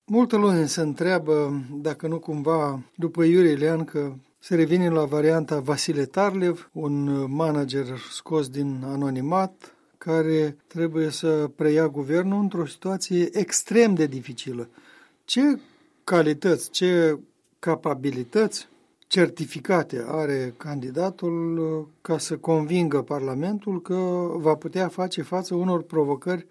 Multă lume se întreabă dacă nu cumva, după Iurie Leancă, se revine la varianta Vasile Tarlev, un manager scos din anonimat, care trebuie să preia guvernul într-o situație extrem de dificilă. Ce calități, ce capabilități certificate are candidatul ca să convingă Parlamentul că va putea face față unor provocări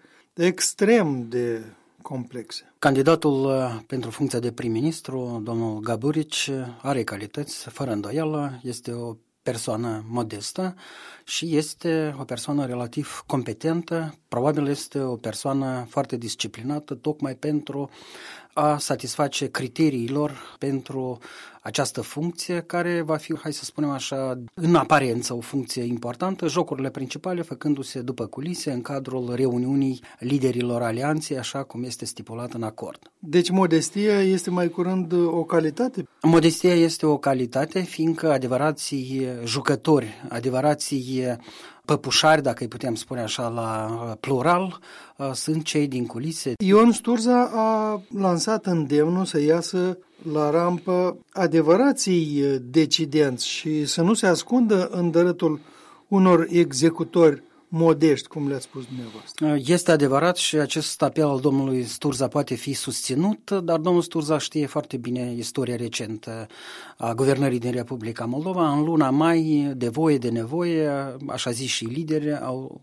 extrem de complexe? Candidatul pentru funcția de prim-ministru, domnul Gaburici, are calități, fără îndoială, este o persoană modestă și este o persoană relativ competentă, probabil este o persoană foarte disciplinată, tocmai pentru a satisface criteriilor pentru această funcție, care va fi, hai să spunem așa, în aparență o funcție importantă, jocurile principale făcându-se după culise în cadrul reuniunii liderilor alianței, așa cum este stipulat în acord. Deci modestia este mai curând o calitate? Modestia este o calitate, fiindcă adevărații jucători, adevărații păpușari, dacă îi putem spune așa la plural, sunt cei din culise. Ion Sturza a lansat îndemnul să iasă la rampă adevărații decidenți și să nu se ascundă în dărâtul unor executori modești, cum le-ați spus dumneavoastră. Este adevărat și acest apel al domnului Sturza poate fi susținut, dar domnul Sturza știe foarte bine istoria recentă a guvernării din Republica Moldova. În luna mai, de voie, de nevoie, așa zis și lideri,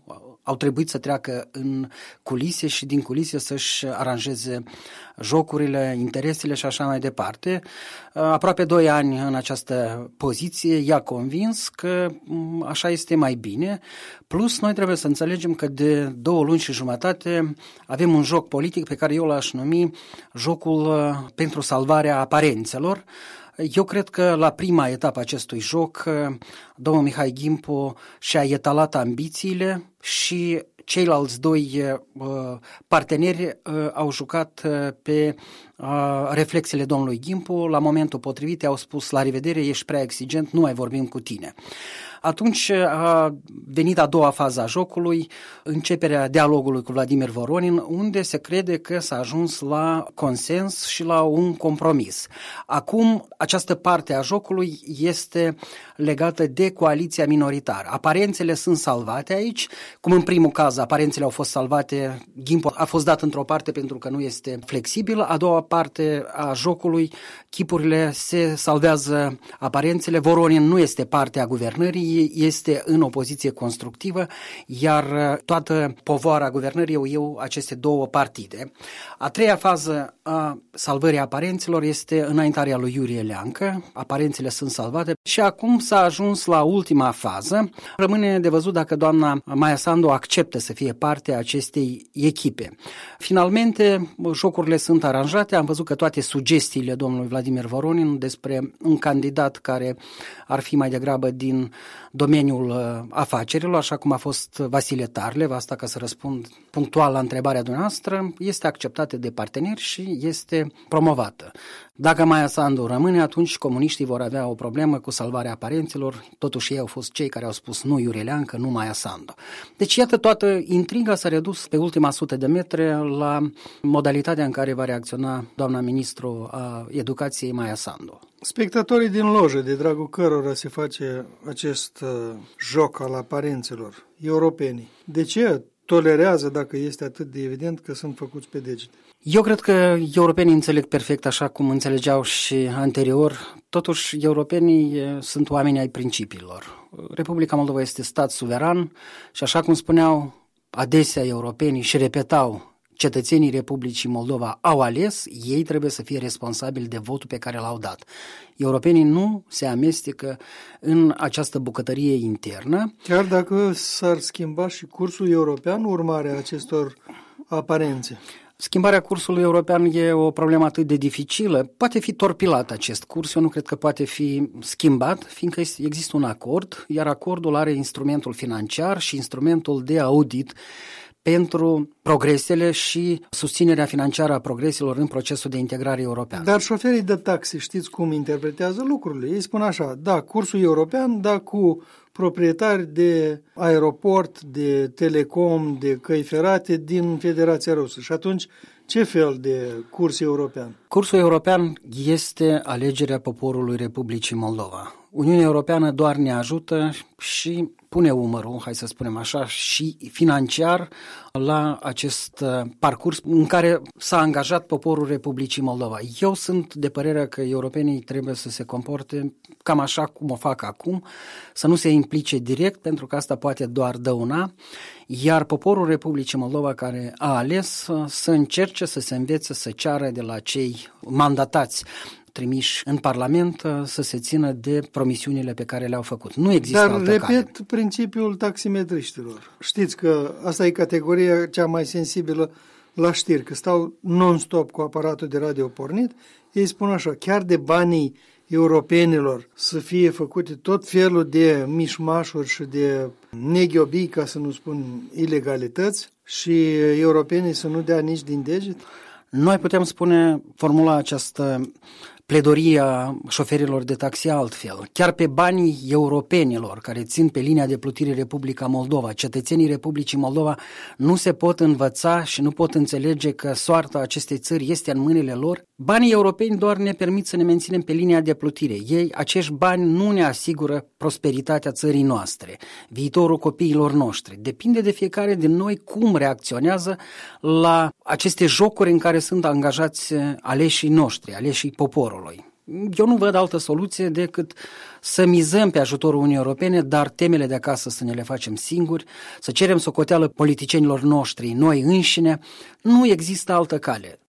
au trebuit să treacă în culise și din culise să-și aranjeze jocurile, interesele și așa mai departe. Aproape 2 ani în această poziție i-a convins că așa este mai bine. Plus, noi trebuie să înțelegem că de 2 luni și jumătate avem un joc politic pe care eu l-aș numi jocul pentru salvarea aparențelor. Eu cred că la prima etapă acestui joc, domnul Mihai Gimpo și-a etalat ambițiile și ceilalți 2 parteneri au jucat pe reflexele domnului Gimpo. La momentul potrivit au spus: la revedere, ești prea exigent, nu mai vorbim cu tine. Atunci a venit a doua fază a jocului, începerea dialogului cu Vladimir Voronin, unde se crede că s-a ajuns la consens și la un compromis. Acum, această parte a jocului este legată de coaliția minoritară. Aparențele sunt salvate aici, cum în primul caz aparențele au fost salvate, Gimpo a fost dat într-o parte pentru că nu este flexibil, a doua parte a jocului, chipurile se salvează aparențele, Voronin nu este parte a guvernării, este în opoziție constructivă, iar toată povoara guvernării o iau aceste 2 partide. A treia fază a salvării aparenților este înaintarea lui Iurie Leancă, aparențele sunt salvate și acum s-a ajuns la ultima fază. Rămâne de văzut dacă doamna Maia Sandu acceptă să fie parte a acestei echipe. Finalmente, jocurile sunt aranjate, am văzut că toate sugestiile domnului Vladimir Voronin despre un candidat care ar fi mai degrabă din domeniul afacerilor, așa cum a fost Vasile Tarlev, asta ca să răspund punctual la întrebarea dumneavoastră, este acceptată de parteneri și este promovată. Dacă Maia Sandu rămâne, atunci comuniștii vor avea o problemă cu salvarea aparenților, totuși ei au fost cei care au spus nu Iurie Leancă, nu Maia Sandu. Deci iată, toată intriga s-a redus pe ultima 100 de metri la modalitatea în care va reacționa doamna ministru a educației Maia Sandu. Spectatorii din lojă, de dragul cărora se face acest joc al aparențelor, europenii, de ce tolerează, dacă este atât de evident că sunt făcuți pe degete? Eu cred că europenii înțeleg perfect așa cum înțelegeau și anterior. Totuși, europenii sunt oameni ai principiilor. Republica Moldova este stat suveran și așa cum spuneau adesea europenii și repetau, cetățenii Republicii Moldova au ales, ei trebuie să fie responsabili de votul pe care l-au dat. Europenii nu se amestecă în această bucătărie internă. Chiar dacă s-ar schimba și cursul european urmare a acestor aparențe. Schimbarea cursului european e o problemă atât de dificilă. Poate fi torpilat acest curs, eu nu cred că poate fi schimbat, fiindcă există un acord, iar acordul are instrumentul financiar și instrumentul de audit pentru progresele și susținerea financiară a progreselor în procesul de integrare european. Dar șoferii de taxi, știți cum interpretează lucrurile? Ei spun așa, da, cursul european, da, cu proprietari de aeroport, de telecom, de căi ferate din Federația Rusă. Și atunci, ce fel de curs european? Cursul european este alegerea poporului Republicii Moldova. Uniunea Europeană doar ne ajută și pune umărul, hai să spunem așa, și financiar la acest parcurs în care s-a angajat poporul Republicii Moldova. Eu sunt de părere că europenii trebuie să se comporte cam așa cum o fac acum, să nu se implice direct, pentru că asta poate doar dăuna, iar poporul Republicii Moldova care a ales să încerce să se învețe, să ceară de la cei mandatați trimiși în Parlament să se țină de promisiunile pe care le-au făcut. Nu există altă cale. Dar repet cale. Principiul taximetriștilor. Știți că asta e categoria cea mai sensibilă la știri, că stau non-stop cu aparatul de radio pornit, ei spun așa, chiar de banii europenilor să fie făcute tot felul de mișmașuri și de neghiobii, ca să nu spun ilegalități, și europenii să nu dea nici din deget? Noi putem formula această pledorie a șoferilor de taxi altfel. Chiar pe banii europenilor care țin pe linia de plutire Republica Moldova, cetățenii Republicii Moldova nu se pot învăța și nu pot înțelege că soarta acestei țări este în mâinile lor. Banii europeni doar ne permit să ne menținem pe linia de plutire. Acești bani nu ne asigură prosperitatea țării noastre, viitorul copiilor noștri. Depinde de fiecare din noi cum reacționează la aceste jocuri în care sunt angajați aleșii noștri, aleșii poporului. Eu nu văd altă soluție decât să mizăm pe ajutorul Uniunii Europene, dar temele de acasă să ne le facem singuri, să cerem socoteală politicienilor noștri, noi înșine. Nu există altă cale.